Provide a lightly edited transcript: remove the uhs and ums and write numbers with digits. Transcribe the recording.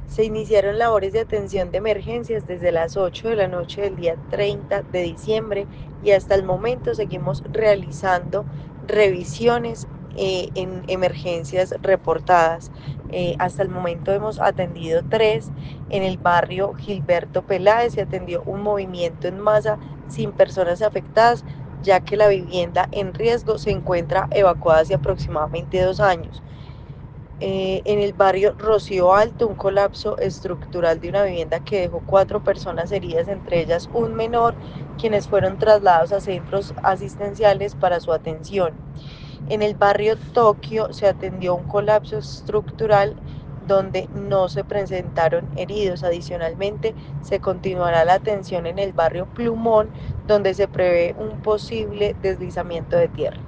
Se iniciaron labores de atención de emergencias desde las 8 de la noche del día 30 de diciembre y hasta el momento seguimos realizando revisiones en emergencias reportadas. Hasta el momento hemos atendido tres. En el barrio Gilberto Peláez se atendió un movimiento en masa sin personas afectadas, ya que la vivienda en riesgo se encuentra evacuada hace aproximadamente 2 años. En el barrio Rocío Alto, un colapso estructural de una vivienda que dejó 4 personas heridas, entre ellas un menor, quienes fueron trasladados a centros asistenciales para su atención. En el barrio Tokio se atendió un colapso estructural donde no se presentaron heridos. Adicionalmente, se continuará la atención en el barrio Plumón, donde se prevé un posible deslizamiento de tierra.